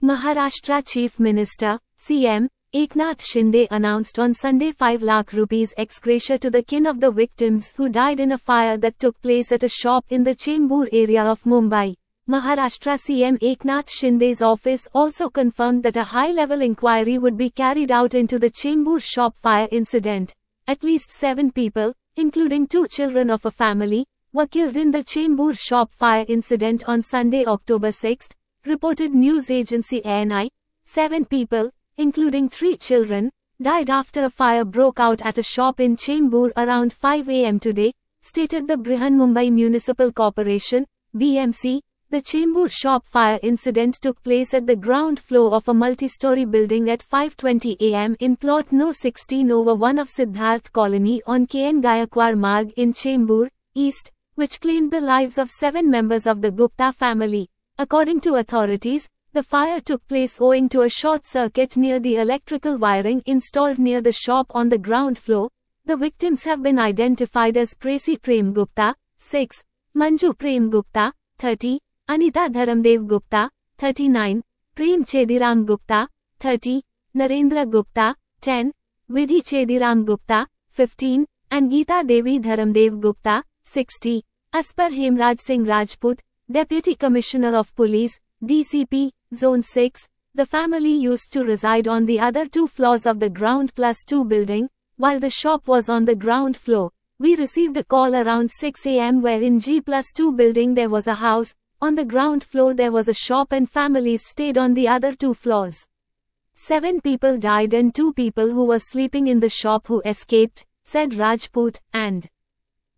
Maharashtra Chief Minister, CM, Eknath Shinde announced on Sunday 5 lakh rupees ex gratia to the kin of the victims who died in a fire that took place at a shop in the Chembur area of Mumbai. Maharashtra CM Eknath Shinde's office also confirmed that a high-level inquiry would be carried out into the Chembur shop fire incident. At least 7 people, including 2 children of a family, were killed in the Chembur shop fire incident on Sunday, October 6, reported news agency ANI. 7 people, including 3 children, died after a fire broke out at a shop in Chembur around 5 am today, stated the Brihanmumbai Municipal Corporation, BMC. The Chembur shop fire incident took place at the ground floor of a multi-story building at 5:20 am in plot No. 16/1 of Siddharth Colony on KN Gayakwar Marg in Chembur, East, which claimed the lives of 7 members of the Gupta family. According to authorities, the fire took place owing to a short circuit near the electrical wiring installed near the shop on the ground floor. The victims have been identified as Presi Prem Gupta, 6, Manju Prem Gupta, 30, Anita Dharamdev Gupta, 39, Prem Chediram Gupta, 30, Narendra Gupta, 10, Vidhi Chediram Gupta, 15, and Geeta Devi Dharamdev Gupta, 60. As per Hemraj Singh Rajput, Deputy Commissioner of Police, DCP, Zone 6, the family used to reside on the other 2 floors of the ground plus 2 building, while the shop was on the ground floor. We received a call around 6 am where in G plus 2 building there was a house, on the ground floor there was a shop and families stayed on the other 2 floors. 7 people died and 2 people who were sleeping in the shop who escaped, said Rajput, and